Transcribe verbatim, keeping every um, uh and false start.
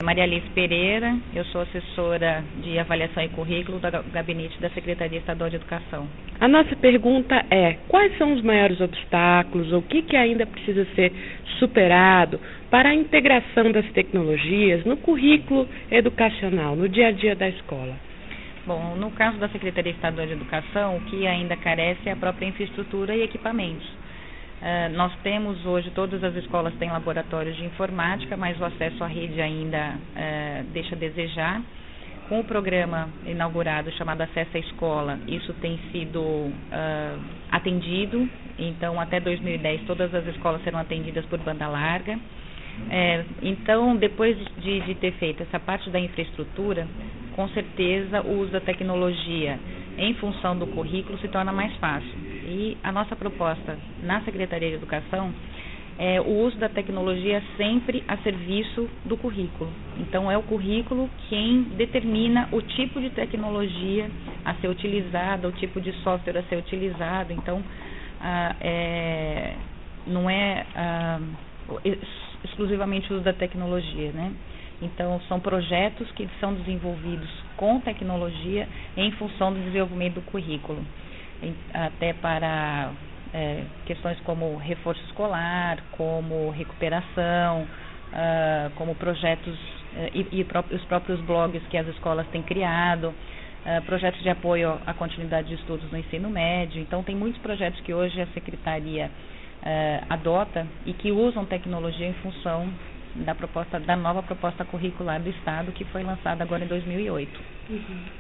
Maria Alice Pereira, eu sou assessora de avaliação e currículo do gabinete da Secretaria Estadual de Educação. A nossa pergunta é: quais são os maiores obstáculos, ou o que, que ainda precisa ser superado para a integração das tecnologias no currículo educacional, no dia a dia da escola? Bom, no caso da Secretaria Estadual de Educação, o que ainda carece é a própria infraestrutura e equipamentos. Uh, nós temos hoje, todas as escolas têm laboratórios de informática, mas o acesso à rede ainda uh, deixa a desejar. Com o programa inaugurado chamado Acesso à Escola, isso tem sido uh, atendido. Então, até dois mil e dez, todas as escolas serão atendidas por banda larga. É, então, depois de, de ter feito essa parte da infraestrutura, com certeza o uso da tecnologia em função do currículo se torna mais fácil. E a nossa proposta na Secretaria de Educação é o uso da tecnologia sempre a serviço do currículo. Então, é o currículo quem determina o tipo de tecnologia a ser utilizada, o tipo de software a ser utilizado. Então, ah, é, não é ah, exclusivamente o uso da tecnologia, né? Então, são projetos que são desenvolvidos com tecnologia em função do desenvolvimento do currículo, até para é, questões como reforço escolar, como recuperação, uh, como projetos uh, e, e pró- os próprios blogs que as escolas têm criado, uh, projetos de apoio à continuidade de estudos no ensino médio. Então, tem muitos projetos que hoje a Secretaria uh, adota e que usam tecnologia em função da proposta, da nova proposta curricular do Estado, que foi lançada agora em dois mil e oito. Uhum.